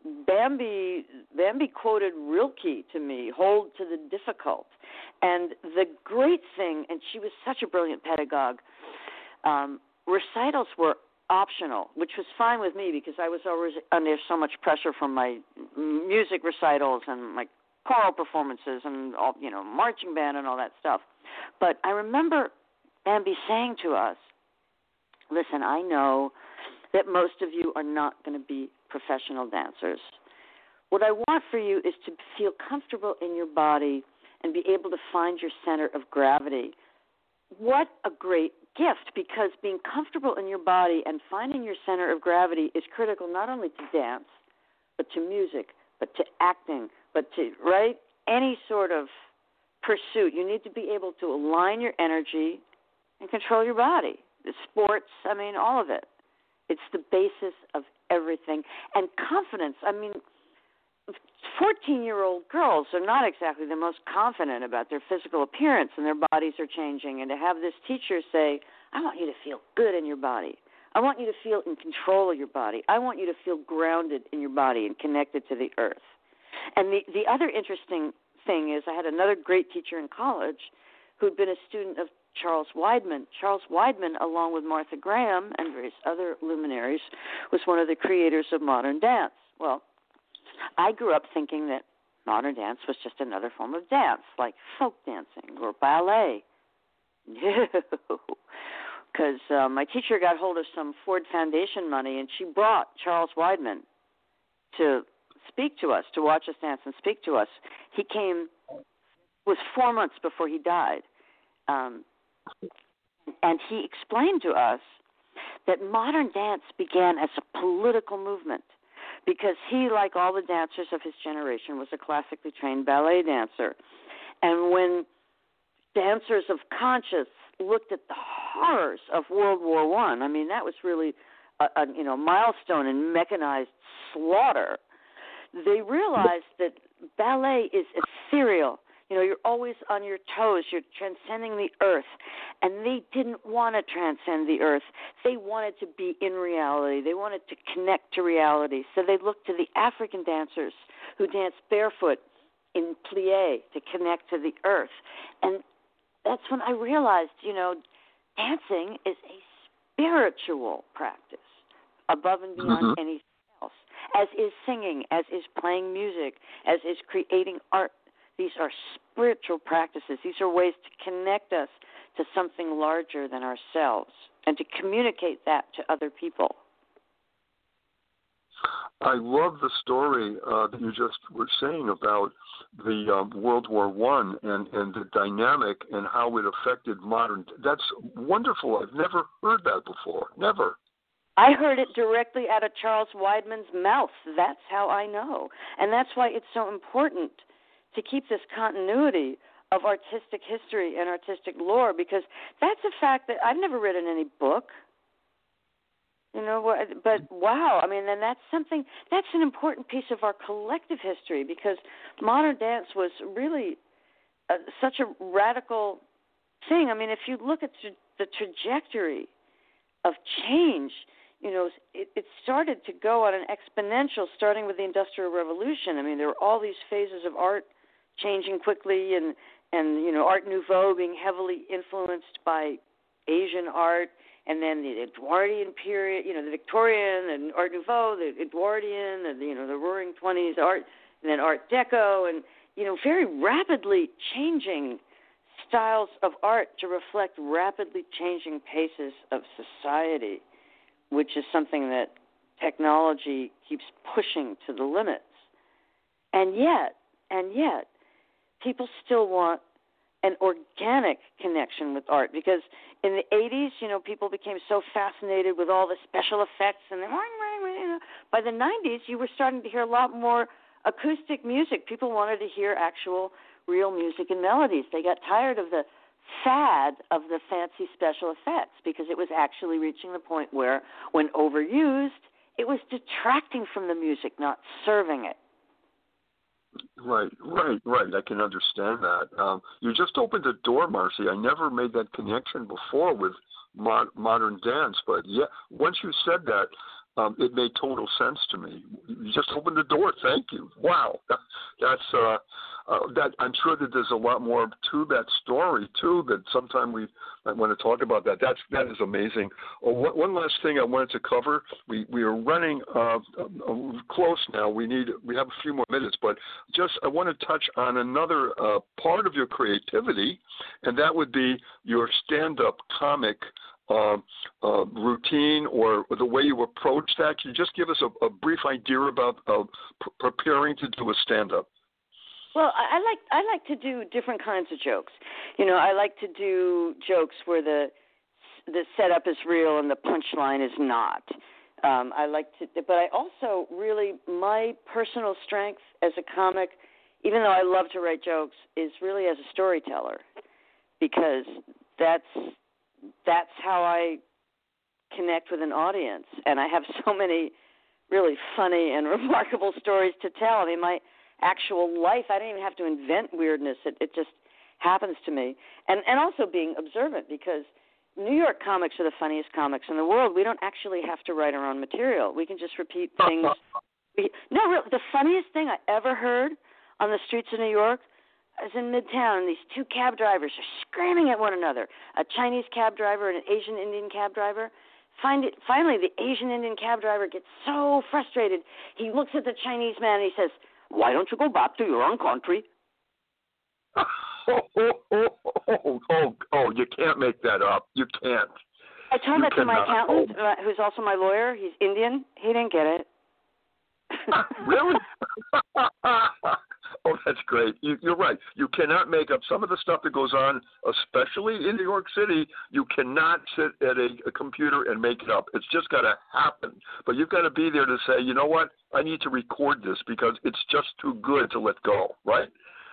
Bambi Bambi quoted Rilke to me, hold to the difficult. And the great thing, and she was such a brilliant pedagogue, um, recitals were optional, which was fine with me because I was always under so much pressure from my music recitals and my choral performances and all, you know, marching band and all that stuff. But I remember Bambi saying to us, listen, I know that most of you are not going to be professional dancers. What I want for you is to feel comfortable in your body and be able to find your center of gravity. What a great gift, because being comfortable in your body and finding your center of gravity is critical not only to dance, but to music, but to acting, but to, right, any sort of pursuit. You need to be able to align your energy and control your body. The sports, I mean, all of it. It's the basis of everything. And confidence, I mean, fourteen-year-old girls are not exactly the most confident about their physical appearance, and their bodies are changing. And to have this teacher say, I want you to feel good in your body. I want you to feel in control of your body. I want you to feel grounded in your body and connected to the earth. And the, the other interesting thing is I had another great teacher in college who'd been a student of Charles Weidman. Charles Weidman, along with Martha Graham and various other luminaries, was one of the creators of modern dance. Well, I grew up thinking that modern dance was just another form of dance, like folk dancing or ballet. No, because uh, my teacher got hold of some Ford Foundation money, and she brought Charles Weidman to speak to us, to watch us dance and speak to us. He came, it was four months before he died, um, and he explained to us that modern dance began as a political movement, because he, like all the dancers of his generation, was a classically trained ballet dancer. And when dancers of conscience looked at the horrors of World War One, I, I mean, that was really a, a you know milestone in mechanized slaughter. They realized that ballet is ethereal. You know, you're always on your toes. You're transcending the earth. And they didn't want to transcend the earth. They wanted to be in reality. They wanted to connect to reality. So they looked to the African dancers who danced barefoot in plie to connect to the earth. And that's when I realized, you know, dancing is a spiritual practice above and beyond Mm-hmm. anything else, as is singing, as is playing music, as is creating art. These are spiritual practices. These are ways to connect us to something larger than ourselves and to communicate that to other people. I love the story uh, that you just were saying about the um, World War One and, and the dynamic and how it affected modern. That's wonderful. I've never heard that before. Never. I heard it directly out of Charles Weidman's mouth. That's how I know. And that's why it's so important to keep this continuity of artistic history and artistic lore, because that's a fact that I've never read in any book. You know what? But wow, I mean, then that's something. That's an important piece of our collective history because modern dance was really uh, such a radical thing. I mean, if you look at tra- the trajectory of change, you know, it, it started to go on an exponential, starting with the Industrial Revolution. I mean, there were all these phases of art changing quickly, and and you know, Art Nouveau being heavily influenced by Asian art. And then the Edwardian period, you know, the Victorian and Art Nouveau, the Edwardian, and, you know, the Roaring Twenties art, and then Art Deco, and, you know, very rapidly changing styles of art to reflect rapidly changing paces of society, which is something that technology keeps pushing to the limits. And yet, and yet, people still want an organic connection with art, because in the eighties, you know, people became so fascinated with all the special effects, and the, you know, by the nineties, you were starting to hear a lot more acoustic music. People wanted to hear actual, real music and melodies. They got tired of the fad of the fancy special effects because it was actually reaching the point where, when overused, it was detracting from the music, not serving it. Right, right, right. I can understand that. Um, you just opened the door, Marcy. I never made that connection before with mod- modern dance, but yeah, once you said that, um, it made total sense to me. You just opened the door. Thank you. Wow, that's uh, uh, that. I'm sure that there's a lot more to that story too. That sometime we might want to talk about that. That's that is amazing. Oh, one, one last thing I wanted to cover. We we are running uh, uh, close now. We need we have a few more minutes, but just I want to touch on another uh, part of your creativity, and that would be your stand-up comic Uh, uh, routine or the way you approach that. Can you just give us a, a brief idea about uh, p- preparing to do a stand-up? Well, I, I like I like to do different kinds of jokes. You know, I like to do jokes where the the setup is real and the punchline is not. Um, I like to, but I also really my personal strength as a comic, even though I love to write jokes, is really as a storyteller, because that's that's how I connect with an audience. And I have so many really funny and remarkable stories to tell. I mean, my actual life, I don't even have to invent weirdness. It, it just happens to me. And, and also being observant, because New York comics are the funniest comics in the world. We don't actually have to write our own material. We can just repeat things. We, no, really, the funniest thing I ever heard on the streets of New York, I was in Midtown, and these two cab drivers are screaming at one another, a Chinese cab driver and an Asian Indian cab driver. Find it, finally, the Asian Indian cab driver gets so frustrated, he looks at the Chinese man and he says, "Why don't you go back to your own country?" Oh, oh, oh, oh, oh, oh, you can't make that up. You can't. I told you that to my cannot. accountant, uh, who's also my lawyer. He's Indian. He didn't get it. Really? Oh, that's great. You, you're right. You cannot make up some of the stuff that goes on, especially in New York City. You cannot sit at a, a computer and make it up. It's just got to happen. But you've got to be there to say, you know what? I need to record this because it's just too good to let go, right?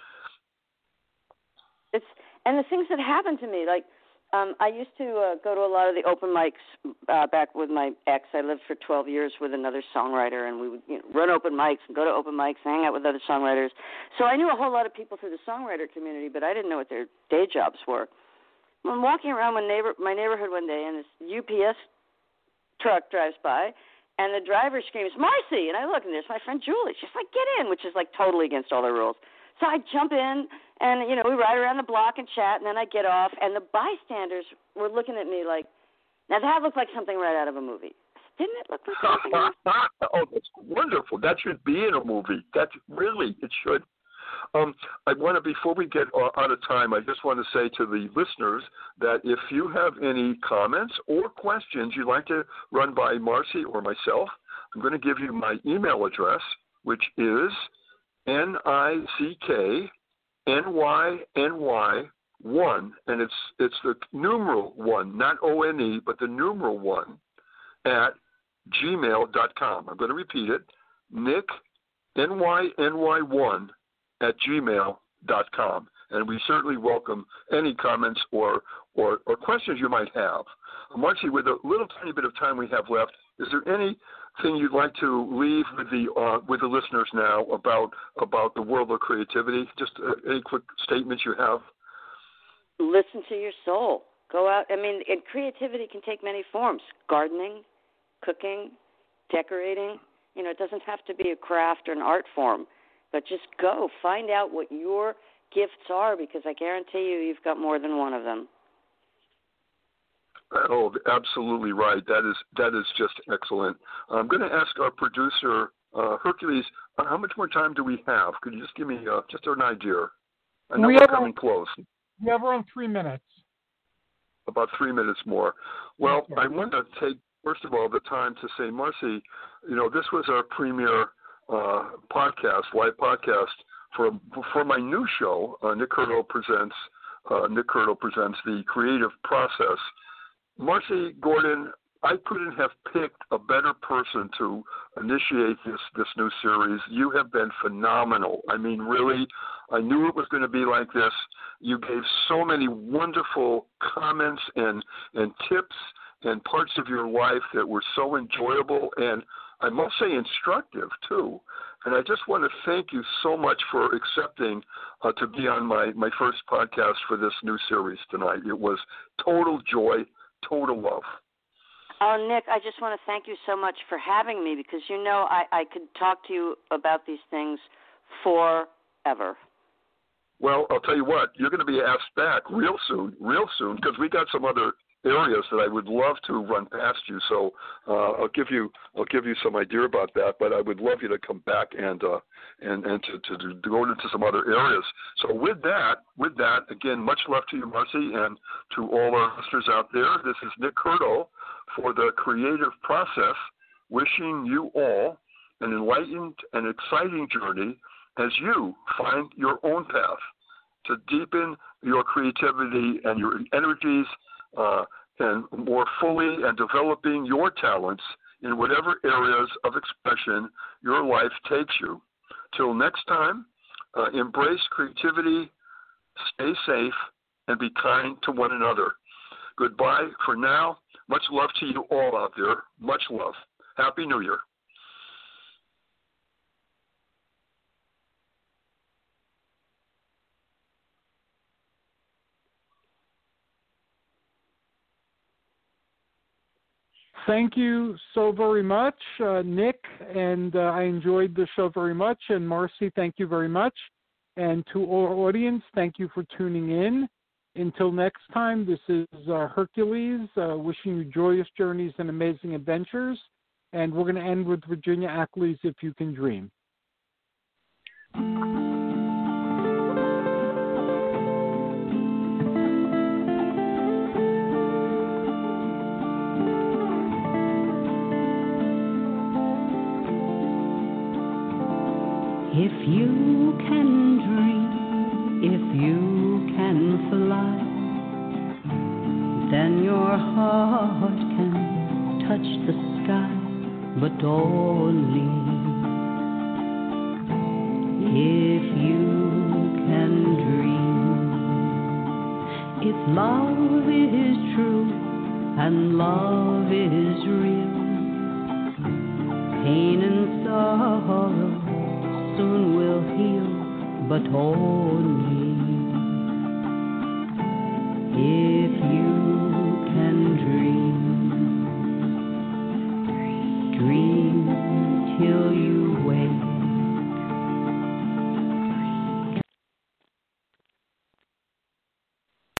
It's and the things that happen to me, like um, I used to uh, go to a lot of the open mics uh, back with my ex. I lived for twelve years with another songwriter, and we would you know, run open mics and go to open mics and hang out with other songwriters. So I knew a whole lot of people through the songwriter community, but I didn't know what their day jobs were. I'm walking around my, neighbor, my neighborhood one day, and this U P S truck drives by, and the driver screams, "Marcy!" And I look, and there's my friend Julie. She's like, "Get in," which is like totally against all the rules. So I jump in, and, you know, we ride around the block and chat, and then I get off, and the bystanders were looking at me like, now that looked like something right out of a movie. Didn't it look like something else? Oh, that's wonderful. That should be in a movie. That's really, it should. Um, I want to, before we get out of time, I just want to say to the listeners that if you have any comments or questions you'd like to run by Marcy or myself, I'm going to give you my email address, which is N I C K N Y N Y one, and it's it's the numeral one, not O N E, but the numeral one, at gmail dot com. I'm going to repeat it, Nick, N Y N Y one, at gmail dot com. And we certainly welcome any comments or, or, or questions you might have. Marcy, with a little tiny bit of time we have left, is there anything you'd like to leave with the uh, with the listeners now about about the world of creativity? Just uh, any quick statements you have? Listen to your soul. Go out. I mean, and creativity can take many forms: gardening, cooking, decorating. You know, it doesn't have to be a craft or an art form, but just go find out what your gifts are, because I guarantee you, you've got more than one of them. Oh, absolutely right. That is that is just excellent. I'm going to ask our producer, uh, Hercules, uh, how much more time do we have? Could you just give me uh, just an idea? I know we we're have coming close. We have around three minutes. About three minutes more. Well, I want to take, first of all, the time to say, Marcy, you know, this was our premiere uh, podcast, live podcast, for for my new show, uh, Nick Curto Presents, uh, Nick Curto Presents The Creative Process. Marcy Gordon, I couldn't have picked a better person to initiate this, this new series. You have been phenomenal. I mean, really, I knew it was going to be like this. You gave so many wonderful comments and, and tips and parts of your life that were so enjoyable and, I must say, instructive, too. And I just want to thank you so much for accepting uh, to be on my, my first podcast for this new series tonight. It was total joy, total love. Oh, Nick, I just want to thank you so much for having me, because, you know, I, I could talk to you about these things forever. Well, I'll tell you what, you're going to be asked back real soon, real soon, because we got some other areas that I would love to run past you. So uh, I'll give you I'll give you some idea about that. But I would love you to come back and uh, and and to, to, to go into some other areas. So with that, with that, again, much love to you, Marcy, and to all our listeners out there. This is Nick Curto for The Creative Process, wishing you all an enlightened and exciting journey as you find your own path to deepen your creativity and your energies, uh, and more fully and developing your talents in whatever areas of expression your life takes you. Till next time, uh, embrace creativity, stay safe, and be kind to one another. Goodbye for now. Much love to you all out there. Much love. Happy New Year. Thank you so very much, uh, Nick, and uh, I enjoyed the show very much. And Marcy, thank you very much. And to our audience, thank you for tuning in. Until next time, this is uh, Hercules uh, wishing you joyous journeys and amazing adventures. And we're going to end with Virginia Ackley's If You Can Dream. If you can dream, if you can fly, then your heart can touch the sky, but only if you can dream. If love is true and love is real, pain and sorrow soon will heal, but only